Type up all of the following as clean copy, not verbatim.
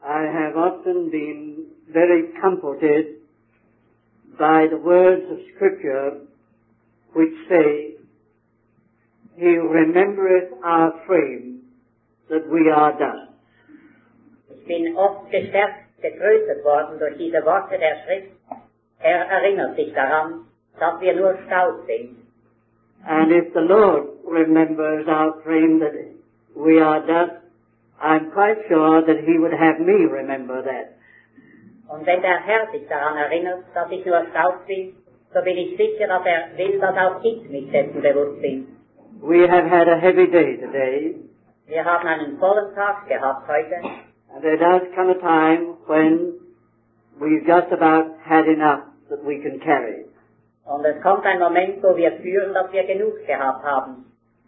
I have often been very comforted by the words of Scripture which say, He remembereth our frame, that we are dust. Ich bin oft gestärkt, getröstet worden durch diese Worte der Schrift. Er erinnert sich daran, dass wir nur Staub sind. And if the Lord remembers our frame, that we are dust, I'm quite sure that He would have me remember that. Und wenn der Herr sich daran erinnert, dass ich nur Staub bin, so bin ich sicher, dass er will, dass auch ich mich dessen bewusst bin. We have had a heavy day today. Wir haben einen vollen Tag gehabt heute. And there does come a time when we've just about had enough that we can carry. Und es kommt ein Moment, wo wir fühlen, dass wir genug gehabt haben.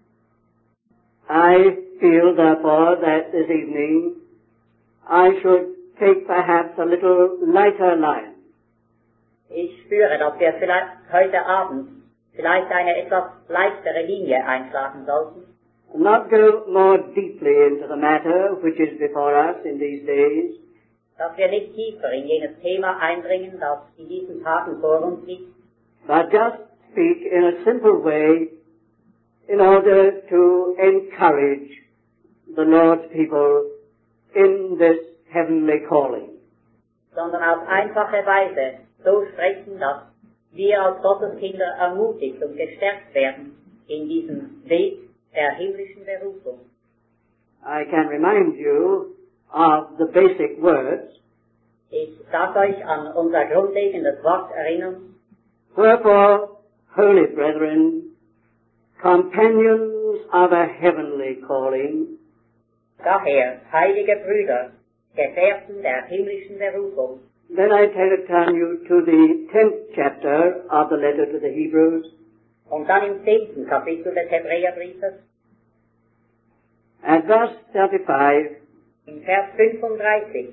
I feel, therefore, that this evening I should take perhaps a little lighter line. Ich spüre, dass wir vielleicht heute Abend eine etwas leichtere Linie einschlagen sollten. Not go more deeply into the matter which is before us in these days. Dass wir nicht tiefer in jenes Thema eindringen, das in diesen Tagen vor uns liegt. But just speak in a simple way in order to encourage the Lord's people in this heavenly calling. Sondern auf einfache Weise so sprechen, dass wir als Gottes Kinder ermutigt und gestärkt werden in diesem Weg der himmlischen Berufung. I can remind you of the basic words. Ich darf euch an unser grundlegendes Wort erinnern. Wherefore, holy brethren, companions of a heavenly calling, Daher, heilige Brüder, Gefährten der himmlischen Berufung. then I turn you to the 10th chapter of the letter to the Hebrews, Und dann im 10. Kapitel des Hebräerbriefes, at verse 35, in Vers 35.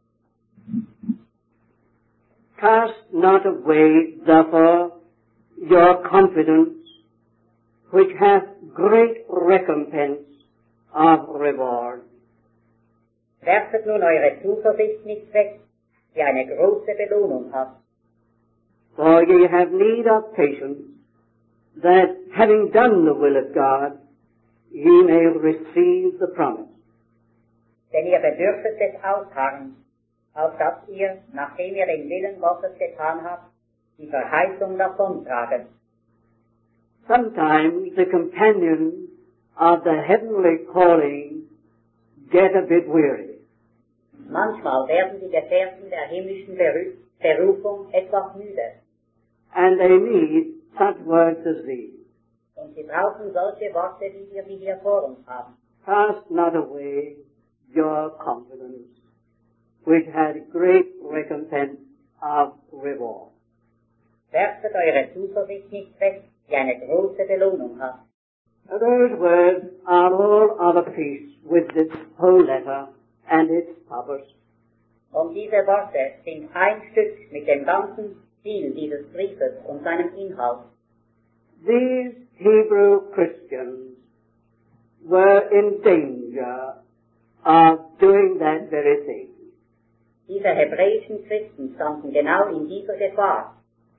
Cast not away, therefore, your confidence, which hath great recompense of reward. Werfet nun eure Zuversicht nicht weg, die eine große Belohnung hat. For ye have need of patience, that having done the will of God, ye may receive the promise. Denn ihr bedürfet des Ausharrens, auf dass ihr, nachdem ihr den Willen Gottes getan habt, die Verheißung davontraget. Sometimes the companions of the heavenly calling get a bit weary. Manchmal werden die Gefährten der himmlischen Berufung etwas müde. And they need such words as these. Und sie brauchen solche Worte, wie wir sie hier vor uns haben. Cast not away your confidence, which had great recompense of reward. Werfet eure Zuversicht nicht weg, die eine große Belohnung hat. Those words are all of a piece with this whole letter and its purpose. Und diese Worte sind ein Stück mit dem ganzen Ziel dieses Briefes und seinem Inhalt. These Hebrew Christians were in danger of doing that very thing. Diese hebräischen Christen standen genau in dieser Gefahr.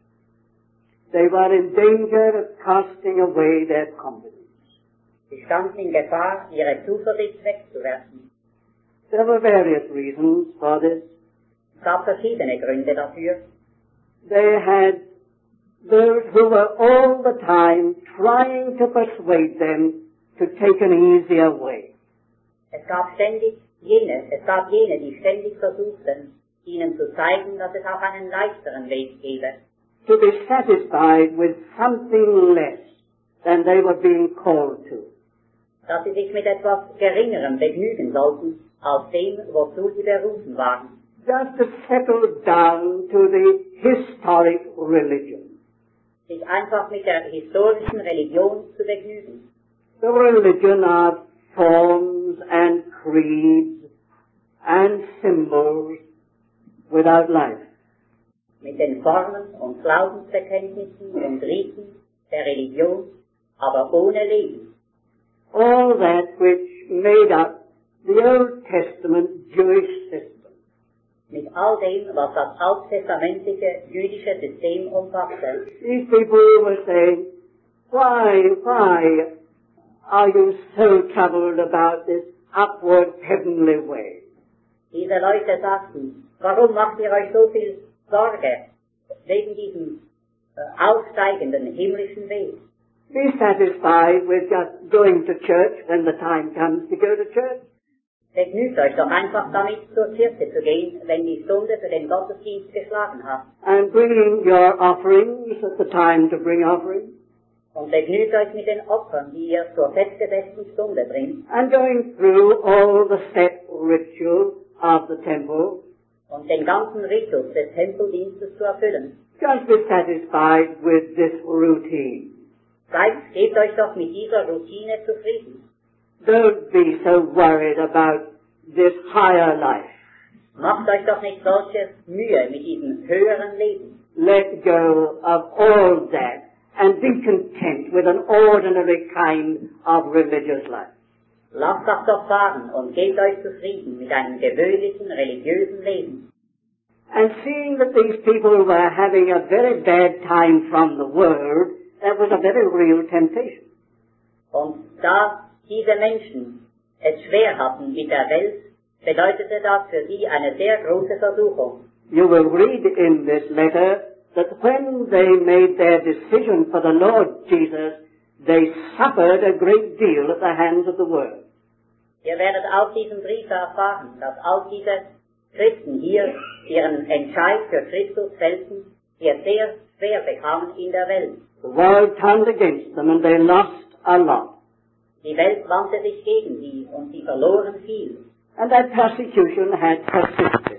They were in danger of casting away their confidence. Sie standen in Gefahr, ihre Zuversicht wegzuwerfen. There were various reasons for this. Es gab verschiedene Gründe dafür. They had those who were all the time trying to persuade them to take an easier way. Es gab jene, die ständig versuchten, ihnen zu zeigen, dass es auch einen leichteren Weg gäbe. To be satisfied with something less than they were being called to. Dass sie sich mit etwas Geringerem begnügen sollten, als dem, wozu sie berufen waren. Just to settle down to the historic religion. Sich einfach mit der historischen Religion zu begnügen. The religion of forms and creeds and symbols without life. Mit den Formen und Glaubensbekenntnissen und Riten der Religion, aber ohne Leben. All that which made up the Old Testament Jewish system. all dem, was das alttestamentliche jüdische System umfasste. These people were saying, why are you so troubled about this upward heavenly way? Diese Leute sagten, warum macht ihr euch so viel Sorge wegen diesem aufsteigenden himmlischen Weg? Be satisfied with just going to church when the time comes to go to church. Begnügt euch doch einfach damit, zur Kirche zu gehen, wenn die Stunde für den Gottesdienst geschlagen hat. And bringing your offerings at the time to bring offerings. Und begnügt euch mit den Opfern, die ihr zur festgesetzten Stunde bringt. And going through all the set ritual of the temple. Und den ganzen Ritus des Tempeldienstes zu erfüllen. Just be satisfied with this routine. Gebt euch doch mit dieser Routine zufrieden. Don't be so worried about this higher life. Macht euch doch nicht solche Mühe mit diesem höheren Leben. Let go of all that and be content with an ordinary kind of religious life. Lasst das doch fahren und gebt euch zufrieden mit einem gewöhnlichen religiösen Leben. And seeing that these people were having a very bad time from the world, that was a very real temptation. Und da diese Menschen es schwer hatten mit der Welt, bedeutete das für sie eine sehr große Versuchung. You will read in this letter that when they made their decision for the Lord Jesus, they suffered a great deal at the hands of the world. Ihr werdet aus diesem Brief erfahren, dass auch diese Christen hier ihren Entscheid für Christus fällten, hier sehr schwer bekamen in der Welt. The world turned against them and they lost a lot. Die Welt wandte sich gegen sie und sie verloren viel. And that persecution had persisted.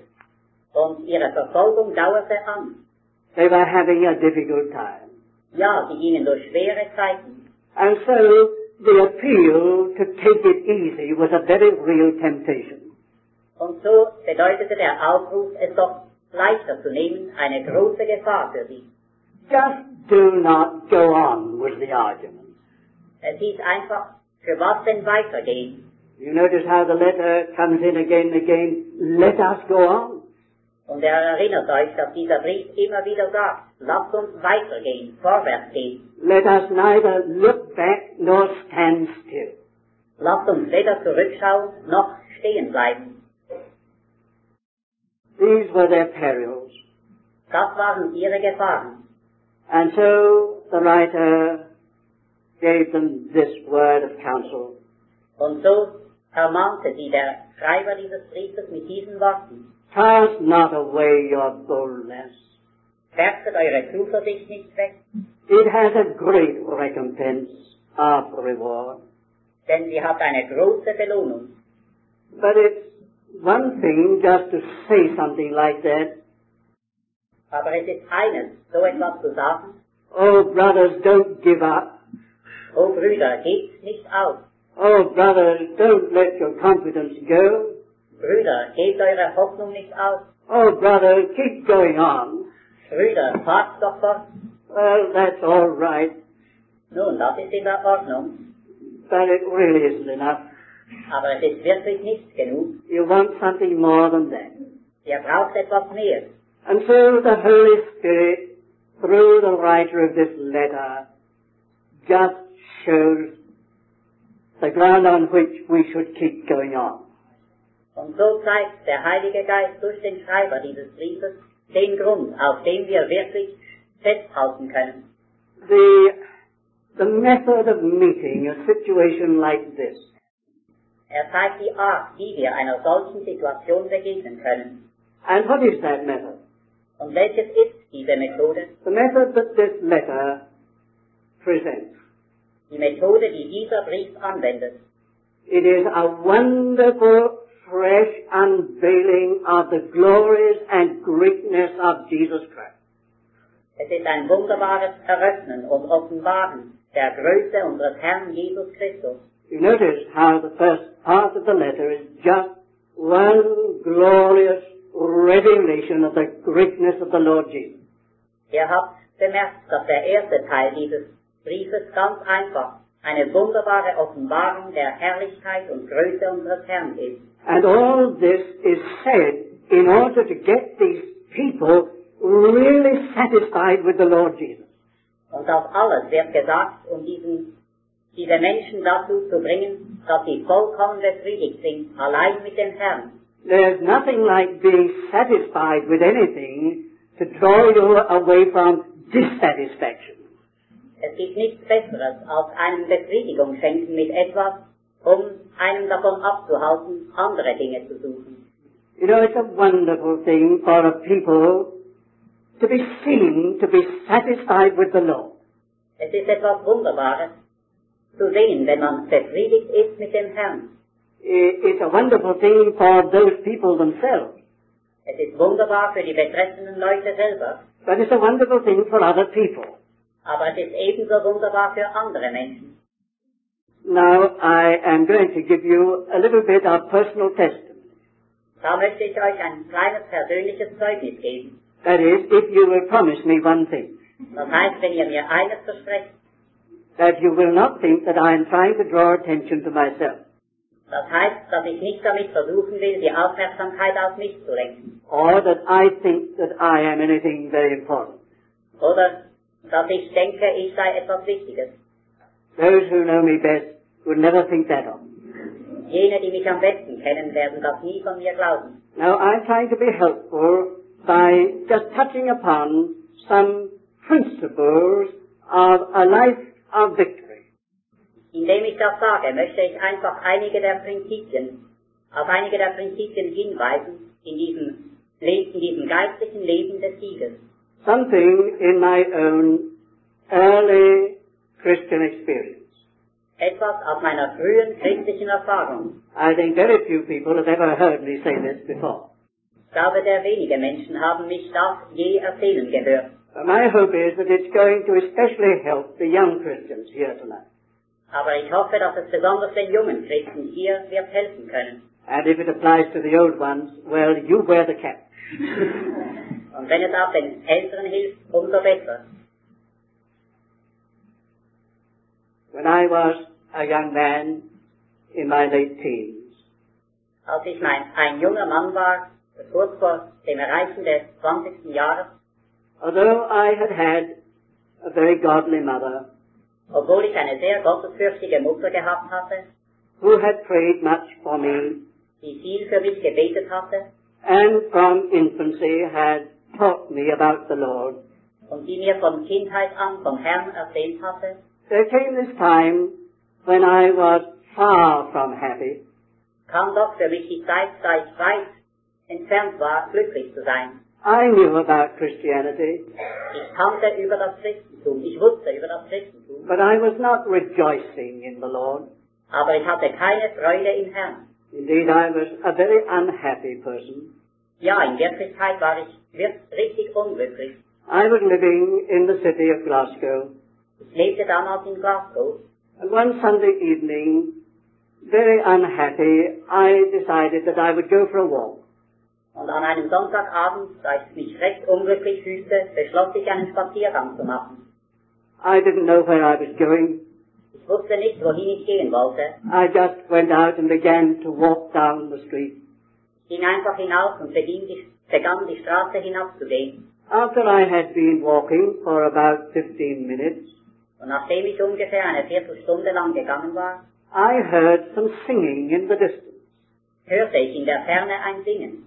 Und ihre Verfolgung dauerte an. They were having a difficult time. Ja, sie gingen durch schwere Zeiten. And so the appeal to take it easy was a very real temptation. Und so bedeutete der Aufruf, es doch leichter zu nehmen, eine große Gefahr für sie. Just do not go on was the argument. Es hieß einfach, für was denn weitergehen? You notice how the letter comes in again and again, let us go on. Und erinnert euch, dass dieser Brief immer wieder sagt, lasst uns weitergehen, vorwärts gehen. Let us neither look back nor stand still. Lasst uns weder zurückschauen, noch stehen bleiben. These were their perils. Das waren ihre Gefahren. And so the writer gave them this word of counsel. Und so ermahnte sie der Schreiber dieses Briefes mit diesen Worten. Cast not away your boldness. Werft eure Zuversicht nicht weg, It has a great recompense of reward. denn sie hat eine große Belohnung. But it's one thing just to say something like that. Aber es ist eines, so etwas zu sagen, Oh, brothers, don't give up. o Brüder, gebt nicht auf. Oh, brothers, don't let your confidence go. Brüder, gebt eure Hoffnung nicht auf. Oh, brother, keep going on. Brüder, fahrt doch fort. Well, that's all right, Nun, das ist in der Ordnung, but it really isn't enough. aber es ist wirklich nicht genug. You want something more than that. Ihr braucht etwas mehr. And so the Holy Spirit, through the writer of this letter, just shows the ground on which we should keep going on. Und so zeigt der Heilige Geist durch den Schreiber dieses Briefes den Grund, auf dem wir wirklich festhalten können. The method of meeting a situation like this. Zeigt die Art, wie wir einer solchen Situation begegnen können. And what is that method? Und welches ist diese Methode? The method that this letter presents. Die Methode, die dieser Brief anwendet. It is a wonderful, fresh unveiling of the glories and greatness of Jesus Christ. Es ist ein wunderbares Eröffnen und Offenbaren der Größe unseres Herrn Jesus Christus. You notice how the first part of the letter is just one glorious revelation of the greatness of the Lord Jesus. Ihr habt bemerkt, dass der erste Teil dieses Briefes ganz einfach eine wunderbare Offenbarung der Herrlichkeit und Größe unseres Herrn ist. And all this is said in order to get these people really satisfied with the Lord Jesus. Und das alles wird gesagt, um diese Menschen dazu zu bringen, dass sie vollkommen befriedigt sind, allein mit dem Herrn. There's nothing like being satisfied with anything to draw you away from dissatisfaction. Es gibt nichts Besseres, als einem Befriedigung schenken mit etwas, um einen davon abzuhalten, andere Dinge zu suchen. You know, it's a wonderful thing for a people to be seen to be satisfied with the Lord. Es ist etwas Wunderbares, zu sehen, wenn man befriedigt ist mit dem Herrn. It's a wonderful thing for those people themselves. Es ist wunderbar für die betreffenden Leute selber, But it's a wonderful thing for other people. aber es ist ebenso wunderbar für andere Menschen. Now, I am going to give you a little bit of personal testimony. Da möchte ich euch ein kleines persönliches Zeugnis geben. That is, if you will promise me one thing, Das heißt, wenn ihr mir eines versprecht, that you will not think that I am trying to draw attention to myself, das heißt, dass ich nicht damit versuchen will, die Aufmerksamkeit auf mich zu lenken. or that I think that I am anything very important. Oder, dass ich denke, ich sei etwas Wichtiges. Those who know me best would never think that of. Jene, die mich am besten kennen, werden das nie von mir glauben. Now, I'm trying to be helpful by just touching upon some principles of a life of victory. Indem ich das sage, möchte ich einfach auf einige der Prinzipien hinweisen in diesem geistlichen Leben des Sieges. Something in my own early Christian experience. Etwas aus meiner frühen christlichen Erfahrung. I think very few people have ever heard me say this before. Ich glaube, sehr wenige Menschen haben mich das je erzählen gehört. My hope is that it's going to especially help the young Christians here tonight. Aber ich hoffe, dass es besonders den jungen Christen hier wird helfen können. And if it applies to the old ones, well, you wear the cap. Und wenn es auch den Älteren hilft, umso besser. When I was a young man in my late teens, Als ich ein junger Mann war, kurz vor dem Erreichen des 20. Jahres, although I had had a very godly mother obwohl ich eine sehr gottesfürchtige Mutter gehabt hatte, who had prayed much for me die viel für mich gebetet hatte and from infancy had taught me about the Lord, und die mir von Kindheit an vom Herrn erzählt hatte, there came this time when I was far from happy, kam doch für mich die Zeit, da ich weit entfernt war, glücklich zu sein. I knew about Christianity, Ich kannte über das Christentum, ich wusste über das Christentum, but I was not rejoicing in the Lord. aber ich hatte keine Freude im Herrn. Indeed, I was a very unhappy person. Ja, in Wirklichkeit war ich richtig unglücklich. I was living in the city of Glasgow, Ich lebte damals in Glasgow and one Sunday evening, very unhappy, I decided that I would go for a walk. und an einem Sonntagabend, da ich mich recht unglücklich fühlte, beschloss ich, einen Spaziergang zu machen. I didn't know where I was going. Ich wusste nicht, wohin ich gehen wollte. I just went out and began to walk down the street. Ich ging einfach hinaus und begann die Straße hinabzugehen. After I had been walking for about 15 minutes, Und nachdem ich ungefähr eine Viertelstunde lang gegangen war, I heard some singing in the distance. hörte ich in der Ferne ein Singen.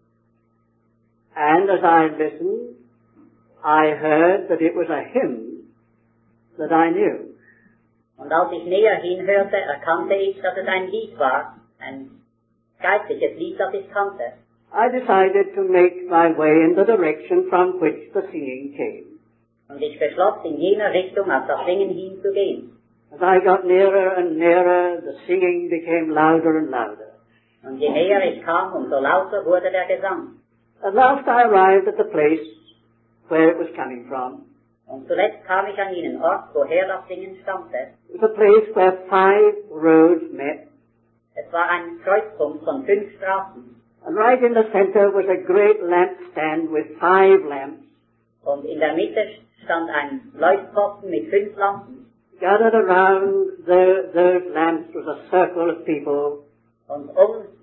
And as I listened, I heard that it was a hymn that I knew. Und als ich näher hinhörte, erkannte ich, dass es ein Lied war, ein geistliches Lied, das ich kannte. I decided to make my way in the direction from which the singing came. Und ich beschloss, in jener Richtung auf das Singen hinzugehen. As I got nearer and nearer, the singing became louder and louder. Und je näher ich kam, umso lauter wurde der Gesang. At last I arrived at the place where it was coming from. Und zuletzt kam ich an jenen Ort, woher das Singen stammte. It was a place where 5 roads met, Es war ein Kreuzpunkt von 5 Straßen. and right in the center was a great lampstand with 5 lamps. Und in der Mitte stand ein Leuchtposten mit 5 Lampen. Gathered around those lamps was a circle of people, Und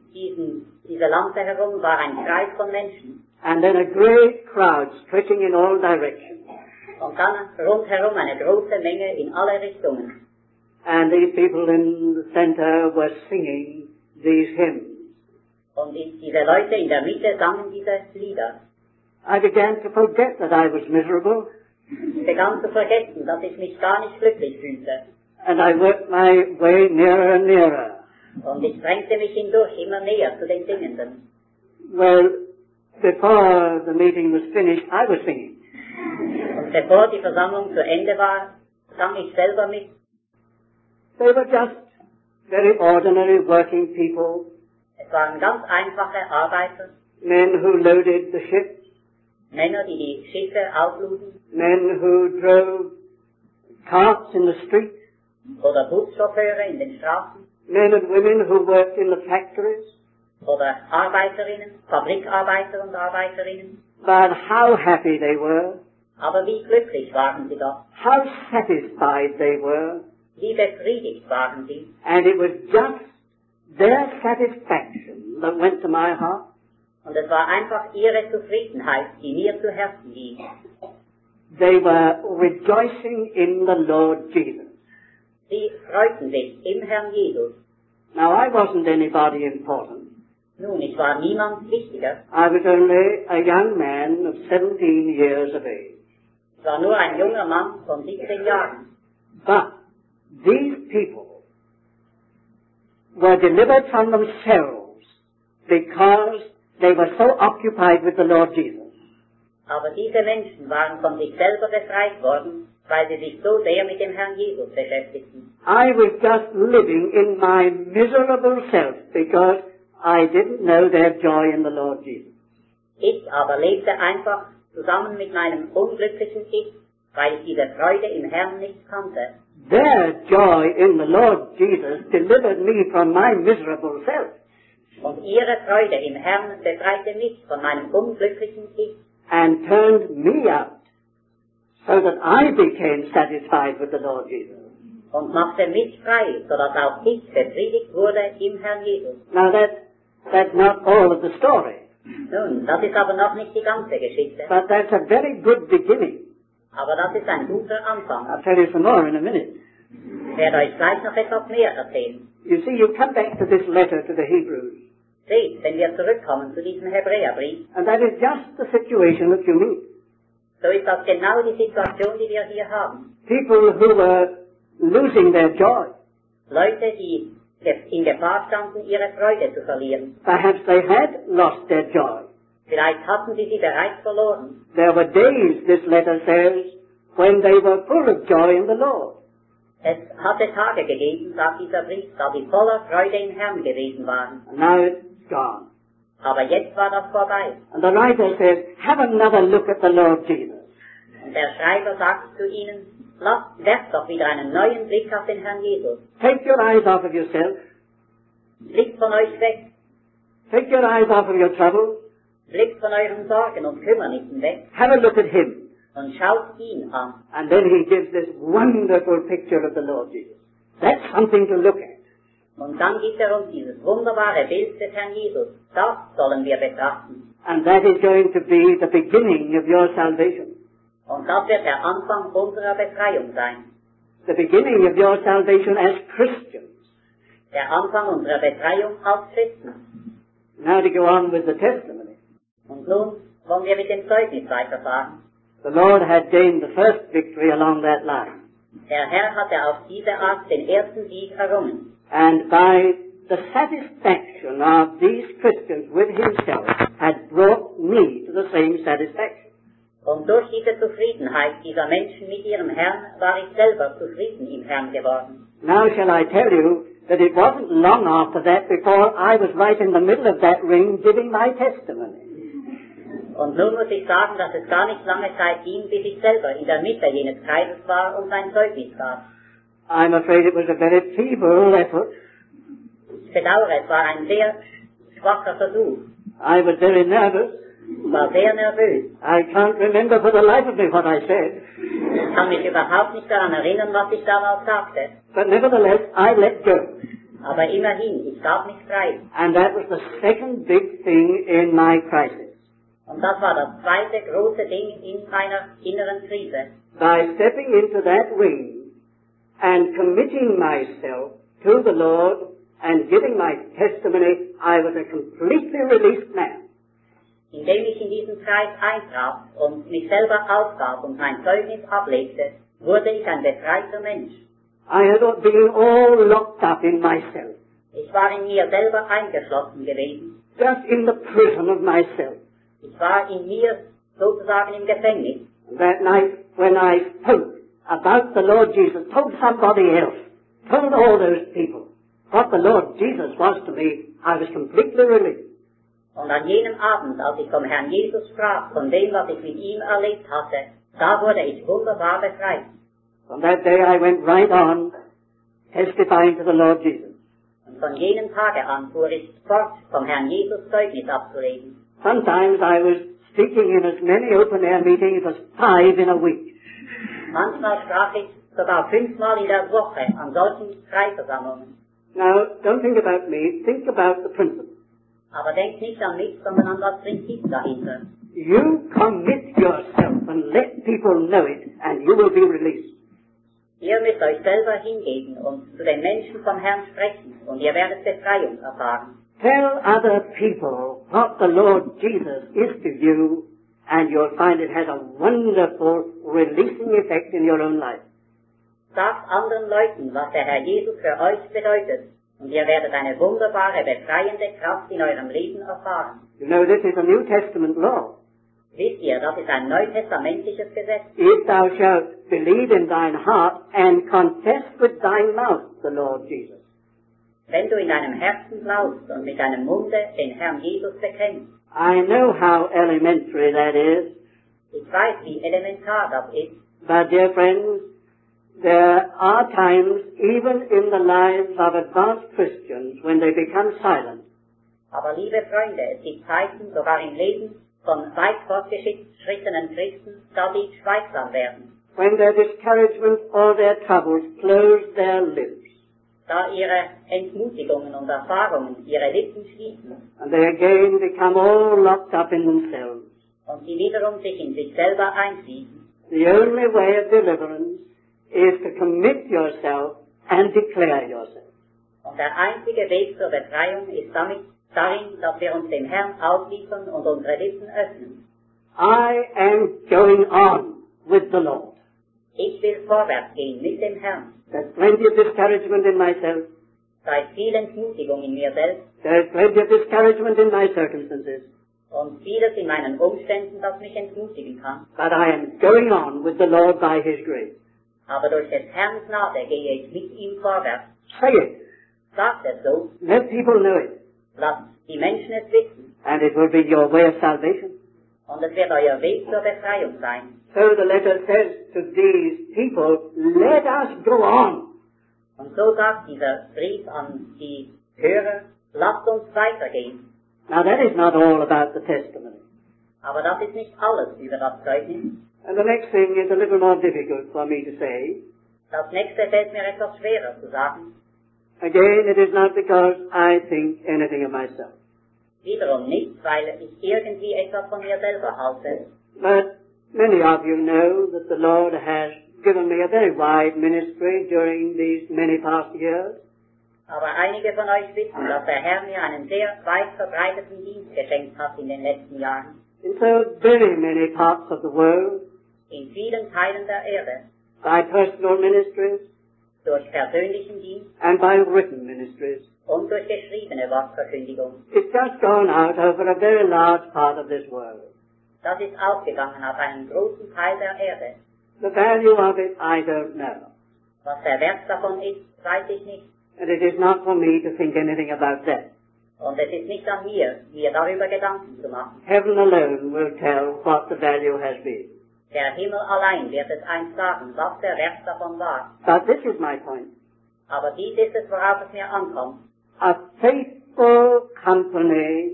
diese Lampe herum war ein Kreis von Menschen. And then a great crowd stretching in all directions. Und dann rundherum eine große Menge in alle Richtungen. And these people in the center were singing these hymns. Und diese Leute in der Mitte sangen diese Lieder. I began to forget that I was miserable. Ich begann zu vergessen, dass ich mich gar nicht glücklich fühlte. And I worked my way nearer and nearer. Und ich drängte mich hindurch immer näher zu den Singenden. Well, before the meeting was finished, I was singing. Und bevor die Versammlung zu Ende war, sang ich selber mit. They were just very ordinary working people. Es waren ganz einfache Arbeiter, Men who loaded the ships. Männer, die die Schiffe aufluden, Men who drove carts in the street. oder Buschauffeure in den Straßen, Men and women who worked in the factories. oder Arbeiterinnen, Fabrikarbeiter und Arbeiterinnen. But how happy they were. Aber wie glücklich waren sie doch, How satisfied they were. wie befriedigt waren sie. And it was just their satisfaction that went to my heart. Und es war einfach ihre Zufriedenheit, die mir zu Herzen ging. They were rejoicing in the Lord Jesus. Sie freuten sich im Herrn Jesus. Now I wasn't anybody important. Nun, ich war niemand wichtiger. I was only a young man of 17 years of age. Ich war nur ein junger Mann von 17 Jahren. But these people were delivered from themselves because they were so occupied with the Lord Jesus. Aber diese Menschen waren von sich selber befreit worden, weil sie sich so sehr mit dem Herrn Jesus beschäftigten. I was just living in my miserable self because I didn't know their joy in the Lord Jesus. Ich aber lebte einfach zusammen mit meinem unglücklichen Ich, weil ich diese Freude im Herrn nicht kannte. Their joy in the Lord Jesus delivered me from my miserable self Und ihre Freude im Herrn befreite mich von meinem unglücklichen Ich and turned me out so that I became satisfied with the Lord Jesus. und machte mich frei, sodass auch ich befriedigt wurde im Herrn Jesus. Now that's not all of the story, Nun, das ist aber noch nicht die ganze Geschichte, but that's a very good beginning. aber das ist ein guter Anfang. I'll tell you some more in a minute. Ich werde euch gleich noch etwas mehr erzählen. You see, you come back to this letter to the Hebrews, Seht, wenn wir zurückkommen zu diesem Hebräerbrief, and that is just the situation that you meet. so ist das genau die Situation, die wir hier haben. People who were losing their joy. Leute, die in Gefahr standen, ihre Freude zu verlieren. Perhaps they had lost their joy. Vielleicht hatten sie sie bereits verloren. There were days, this letter says, when they were full of joy in the Lord. Es hatte Tage gegeben, sagt dieser Brief, da sie voller Freude im Herrn gewesen waren. And now it's gone. Aber jetzt war das vorbei. And the writer says, have another look at the Lord Jesus. Und der Schreiber sagt zu ihnen, werft doch wieder einen neuen Blick auf den Herrn Jesus. Take your eyes off of yourself. Blickt von euch weg. Take your eyes off of your troubles. Blickt von euren Sorgen und Kümmernissen weg. Have a look at Him. Und schaut ihn an. And then he gives this wonderful picture of the Lord Jesus. That's something to look at. Und dann gibt uns dieses wunderbare Bild des Herrn Jesus. Das sollen wir betrachten. And that is going to be the beginning of your salvation. Und das wird der Anfang unserer Befreiung sein. The beginning of your salvation as Christians. Der Anfang unserer Befreiung als Christen. Now to go on with the testimony. Und nun wollen wir mit dem Zeugnis weiterfahren. The Lord had gained the first victory along that line. Der Herr hatte auf diese Art den ersten Sieg errungen. And by the satisfaction of these Christians with himself had brought me to the same satisfaction. Und durch diese Zufriedenheit dieser Menschen mit ihrem Herrn war ich selber zufrieden im Herrn geworden. Now shall I tell you that it wasn't long after that before I was right in the middle of that ring giving my testimony. Und nun muss ich sagen, dass es gar nicht lange Zeit ging, bis ich selber in der Mitte jenes Kreises war und mein Zeugnis gab. I'm afraid it was a very feeble effort. Ich bedauere, es war ein sehr schwacher Versuch. I was very nervous. Ich war sehr nervös. I can't remember for the life of me what I said. Ich kann mich überhaupt nicht daran erinnern, was ich damals sagte. But nevertheless, I let go. Aber immerhin, ich gab mich preis. And that was the second big thing in my crisis. Und das war das zweite große Ding in meiner inneren Krise. By stepping into that ring and committing myself to the Lord and giving my testimony, I was a completely released man. Indem ich in diesen Kreis eintrat und mich selber aufgab und mein Zeugnis ablegte, wurde ich ein befreiter Mensch. I had been all locked up in myself, Ich war in mir selber eingeschlossen gewesen. just in the prison of myself. Ich war in mir sozusagen im Gefängnis. That night when I spoke about the Lord Jesus, told somebody else, told all those people what the Lord Jesus was to me, I was completely released. Und an jenem Abend, als ich vom Herrn Jesus sprach, von dem, was ich mit ihm erlebt hatte, da wurde ich wunderbar befreit. From that day I went right on testifying to the Lord Jesus. Und von jenem Tage an fuhr ich fort, vom Herrn Jesus Zeugnis abzulegen. Sometimes I was speaking in as many open-air meetings as 5 in a week. Manchmal sprach ich sogar 5-mal in der Woche an solchen Kreisversammlungen. Now, don't think about me, think about the principle. Aber denkt nicht an mich, sondern an das Prinzip dahinter. You commit yourself and let people know it, and you will be released. Ihr müsst euch selber hingeben und zu den Menschen vom Herrn sprechen, und ihr werdet Befreiung erfahren. Tell other people what the Lord Jesus is to you, and you'll find it has a wonderful releasing effect in your own life. Sagt anderen Leuten, was der Herr Jesus für euch bedeutet, und ihr werdet eine wunderbare, befreiende Kraft in eurem Leben erfahren. You know, this is a New Testament law. Wisst ihr, das ist ein neutestamentliches Gesetz. If thou shalt believe in thine heart and confess with thy mouth the Lord Jesus. Wenn du in deinem Herzen glaubst und mit deinem Munde den Herrn Jesus bekennst. I know how elementary that is, Ich weiß, wie elementar das ist. but dear friends, there are times, even in the lives of advanced Christians, when they become silent. Aber liebe Freunde, es gibt Zeiten, sogar im Leben von weit fortgeschrittenen Christen, da die schweigsam werden. When their discouragement or their troubles close their lips, Da ihre Entmutigungen und Erfahrungen ihre Lippen schließen and they again become all locked up in themselves. und sie wiederum sich in sich selber einschließen. The only way of deliverance is to commit yourself and declare yourself. Und der einzige Weg zur Befreiung ist darin, dass wir uns dem Herrn ausliefern und unsere Lippen öffnen. I am going on with the Lord. Ich will vorwärts gehen mit dem Herrn. There's plenty of discouragement in myself. Da ist viel Entmutigung in mir selbst There's plenty of discouragement in my circumstances. und vieles in meinen Umständen, das mich entmutigen kann. But I am going on with the Lord by His grace. Aber durch des Herrn Gnade gehe ich mit ihm vorwärts. Say it. Sagt es so, Let people know it. lasst die Menschen es wissen, And it will be your way of salvation. und es wird euer Weg zur Befreiung sein. So the letter says to these people, let us go on. Und so sagt dieser Brief an die Hörer, lasst uns weitergehen. Now that is not all about the testimony. Aber das ist nicht alles über das Zeugnis. And the next thing is a little more difficult for me to say. Das nächste fällt mir etwas schwerer zu sagen. Again, it is not because I think anything of myself. Wiederum nicht, weil ich irgendwie etwas von mir selber halte. But many of you know that the Lord has given me a very wide ministry during these many past years. Aber einige von euch wissen, dass der Herr mir einen sehr weit verbreiteten Dienst geschenkt hat in den letzten Jahren. In so very many parts of the world, In vielen Teilen der Erde, by personal ministries durch persönlichen Dienst and by written ministries. und durch geschriebene Wortverkündigung. It's just gone out over a very large part of this world. Das ist ausgegangen auf einen großen Teil der Erde. The value of it, I don't know. Was der Wert davon ist, weiß ich nicht. And it is not for me to think anything about that. Und es ist nicht an mir, mir darüber Gedanken zu machen. Heaven alone will tell what the value has been. Der Himmel allein wird es eins sagen, was der Wert davon war. But this is my point. Aber dies ist es, worauf es mir ankommt. A faithful company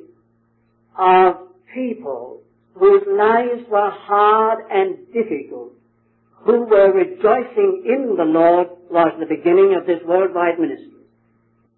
of people whose lives were hard and difficult, who were rejoicing in the Lord, was the beginning of this worldwide ministry.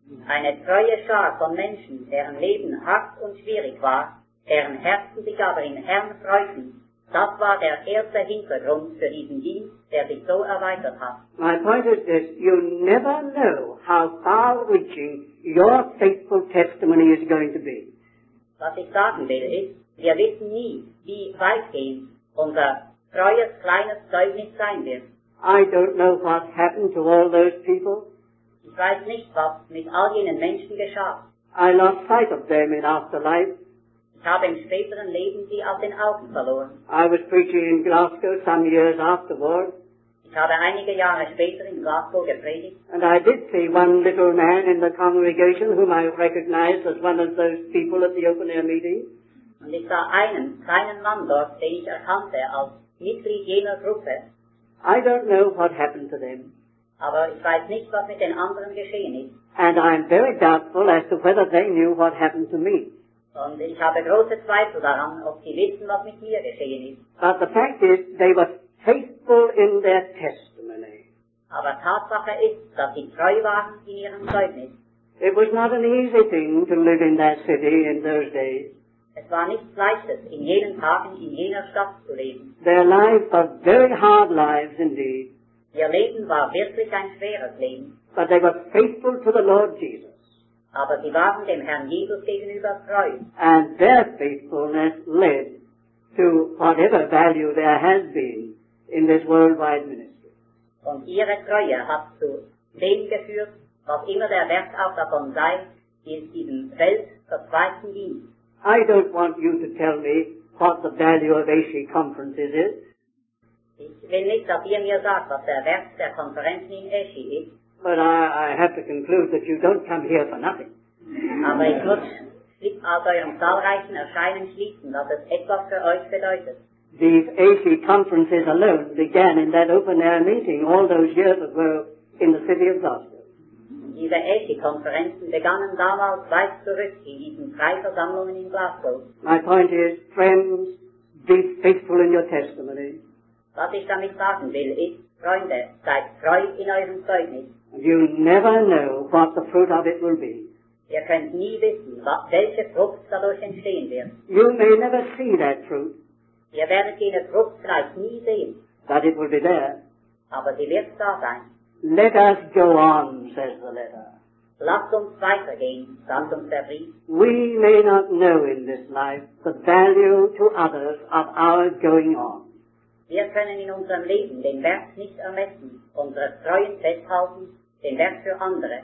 Eine treue Schar von Menschen, deren Leben hart und schwierig war, deren Herzen sich aber im Herrn freuten, das war der erste Hintergrund für diesen Dienst, der sich so erweitert hat. My point is this, you never know how far-reaching your faithful testimony is going to be. Was ich sagen will ist, wir wissen nie, wie weitgehend unser treues kleines Zeugnis sein wird. I don't know what happened to all those people. Ich weiß nicht, was mit all jenen Menschen geschah. I lost sight of them in afterlife. Ich habe im späteren Leben sie aus den Augen verloren. I was preaching in Glasgow some years afterward, Ich habe einige Jahre später in Glasgow gepredigt and I did see one little man in the congregation whom I recognized as one of those people at the open-air meeting. und ich sah einen kleinen Mann dort, den ich erkannte als Mitglied jener Gruppe, I don't know what happened to them, aber ich weiß nicht, was mit den anderen geschehen ist. and I'm very doubtful as to whether they knew what happened to me. Und ich habe große Zweifel daran, ob sie wissen, was mit mir geschehen ist. But the fact is, they were faithful in their testimony. Aber Tatsache ist, dass sie treu waren in ihrem Zeugnis. It was not an easy thing to live in that city in those days. Es war nichts Leichtes, in jenen Tagen in jener Stadt zu leben. Their lives were very hard lives indeed, Ihr Leben war wirklich ein schweres Leben, but they were faithful to the Lord Jesus. aber sie waren dem Herrn Jesus gegenüber treu. And their faithfulness led to whatever value there has been in this worldwide ministry. Und ihre Treue hat zu dem geführt, was immer der Wert auch davon sei, in diesem weltverzweigten Dienst. I don't want you to tell me what the value of AC conferences is. Ich will nicht, dass ihr mir sagt, was der Wert der Konferenzen in Eschi ist, But I have to conclude that you don't come here for nothing. aber ich muss aus eurem zahlreichen Erscheinen schließen, dass es etwas für euch bedeutet. These AC conferences alone began in that open-air meeting all those years ago in the city of Glasgow. Diese Eschi-Konferenzen begannen damals weit zurück in diesen Freiversammlungen in Glasgow. My point is, friends, be faithful in your testimony. Was ich damit sagen will, ist, Freunde, seid treu in eurem Zeugnis. And you never know what the fruit of it will be. Ihr könnt nie wissen, welche Frucht dadurch entstehen wird. You may never see that fruit, Ihr werdet jene Frucht vielleicht nie sehen, but it will be there. aber sie wird da sein. Let us go on, says the letter. Lasst uns weitergehen, sagt uns der Brief. We may not know in this life the value to others of our going on. Wir können in unserem Leben den Wert nicht ermessen, unsere Treuen festhalten, den Wert für andere.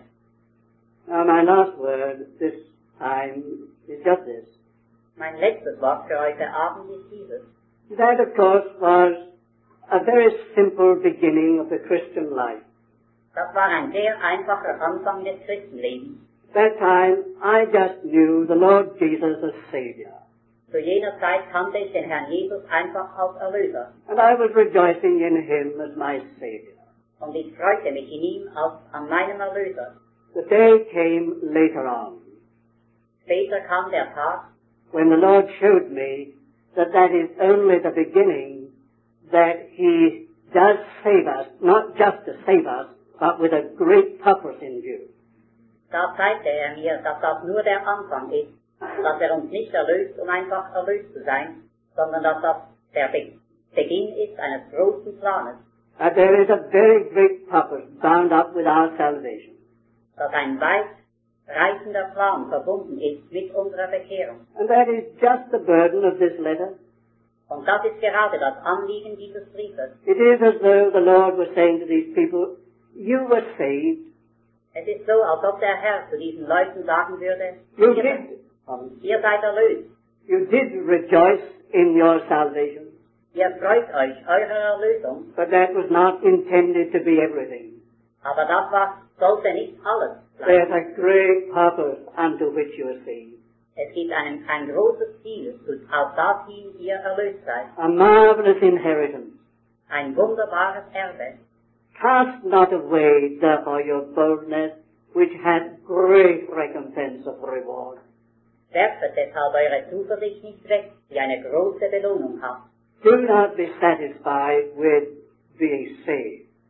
Now my last word this time is just this. Mein letztes Wort für heute Abend ist dieses. That of course was a very simple beginning of the Christian life. Das war ein sehr einfacher Anfang des Christenlebens. That time I just knew the Lord Jesus as Savior. Zu jener Zeit kannte ich den Herrn Jesus einfach als Erlöser. And I was rejoicing in Him as my Savior. Und ich freute mich in ihm als an meinem Erlöser. The day came later on, Später kam der Tag, when the Lord showed me that is only the beginning, that He does save us, not just to save us, but with a great purpose in view. da zeigte er mir, dass das nur der Anfang ist, dass er uns nicht erlöst, um einfach erlöst zu sein, sondern dass das der Beginn ist eines großen Planes, That there is a very great purpose bound up with our salvation. dass ein weit reichender Plan verbunden ist mit unserer Bekehrung. And that is just the burden of this letter. Und das ist gerade das Anliegen dieses Briefes. It is as though the Lord was saying to these people, you were saved. Es ist so, als ob der Herr zu diesen Leuten sagen würde, You ihr, did, ihr seid erlöst, you did rejoice in your salvation. ihr freut euch eurer Erlösung, But that was not intended to be everything. aber das sollte nicht alles There's sein. a great purpose unto which you are saved. Es gibt ein großes Ziel, auf das hin ihr erlöst seid. A marvelous inheritance. Ein wunderbares Erbe. Cast not away therefore your boldness, which hath great recompense of reward. Werfet deshalb eure Zuversicht nicht weg, die eine große Belohnung hat. Do not be satisfied with being saved.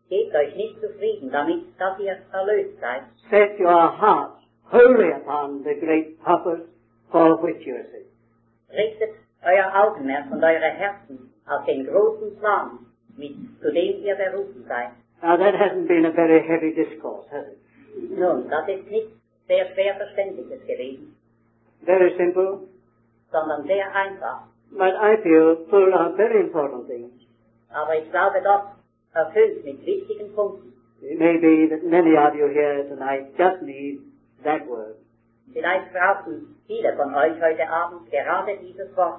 Gebt euch nicht zufrieden damit, dass ihr erlöst seid. Set your hearts wholly upon the great purpose for which you are saved. Richtet euer Augenmerk und eure Herzen auf den großen Plan, zu dem ihr berufen seid. Now that hasn't been a very heavy discourse, has it? Nun, das ist nicht sehr schwer Verständliches gewesen, Very simple, sondern sehr einfach. but I feel full of very important things. Aber ich glaube doch, erfüllt mit wichtigen Punkten. It may be that many of you here tonight just need that word. Vielleicht brauchen viele von euch heute Abend gerade dieses Wort.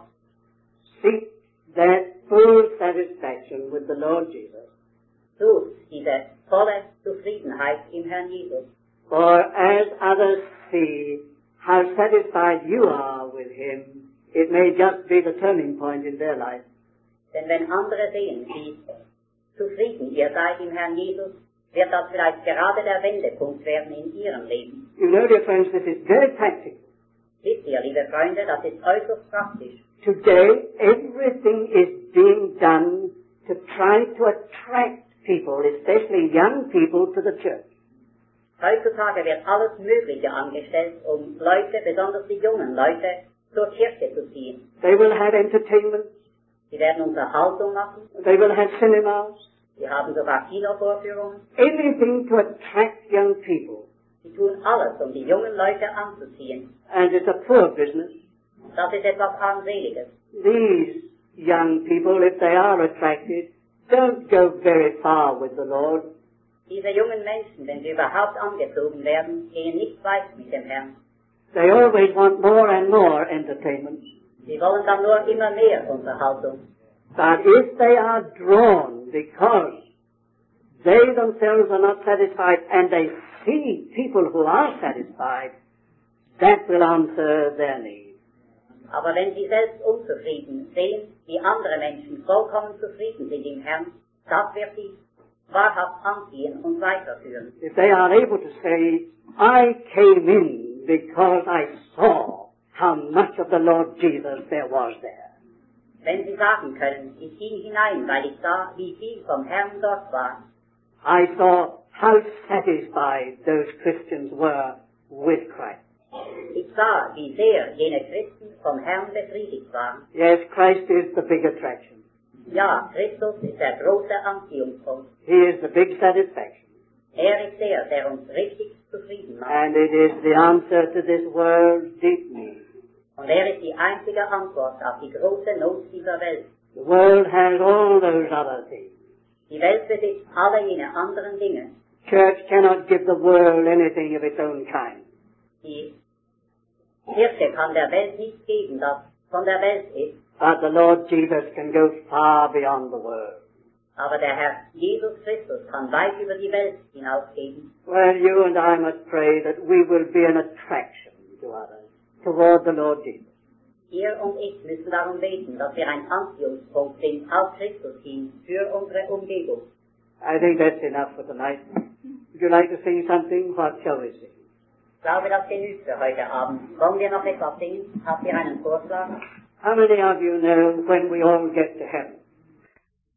Seek that full satisfaction with the Lord Jesus. Sucht diese volle Zufriedenheit im Herrn Jesus. For as others see how satisfied you are with Him, it may just be the turning point in their life. Denn wenn andere sehen, wie zufrieden ihr seid im Herrn Jesus, wird das vielleicht gerade der Wendepunkt werden in ihrem Leben. You know, dear friends, this is very practical. Wisst ihr, liebe Freunde, das ist äußerst praktisch. Today, everything is being done to try to attract people, especially young people, to the church. Heutzutage wird alles Mögliche angestellt, um Leute, besonders die jungen Leute, zur Kirche zu ziehen. They will have entertainment. Sie werden Unterhaltung machen. They will have cinemas. Sie haben sogar Kinovorführungen. Anything to attract young people. Sie tun alles, um die jungen Leute anzuziehen. And it's a poor business. Das ist etwas Armseliges. These young people, if they are attracted, don't go very far with the Lord. Diese jungen Menschen, wenn sie überhaupt angezogen werden, gehen nicht weit mit dem Herrn. They always want more and more entertainment. Sie wollen dann nur immer mehr Unterhaltung. But if they are drawn because they themselves are not satisfied and they see people who are satisfied, that will answer their need. Aber wenn sie selbst unzufrieden sehen, wie andere Menschen vollkommen zufrieden sind im Herrn, das wird sie wahrhaft anziehen und weiterführen. If they are able to say, I came in because I saw how much of the Lord Jesus there was there. Wenn sie sagen können, ich ging hinein, weil ich sah, wie viel vom Herrn dort war. I saw how satisfied those Christians were with Christ. Ich sah, wie sehr jene Christen vom Herrn befriedigt waren. Yes, Christ is the big attraction. Ja, Christus ist der große Anziehungspunkt. He is the big satisfaction. Er ist der uns richtig zufrieden macht. And it is the answer to this world's deep need. Und er ist die einzige Antwort auf die große Not dieser Welt. The world has all those other things. Die Welt besitzt alle jene anderen Dinge. Church cannot give the world anything of its own kind. Die Kirche kann der Welt nichts geben, das von der Welt ist. But the Lord Jesus can go far beyond the world. Aber der Herr Jesus Christus kann weit über die Welt hinausgehen. Well, you and I must pray that we will be an attraction to others, toward the Lord Jesus. Ihr und ich müssen darum beten, dass wir ein Anziehungspunkt sind auf Christus hin für unsere Umgebung. I think that's enough for tonight. Would you like to sing something? What shall we sing? Ich glaube, das genügt für heute Abend. Wollen wir noch etwas singen? Habt ihr einen Vorschlag? How many of you know when we all get to heaven?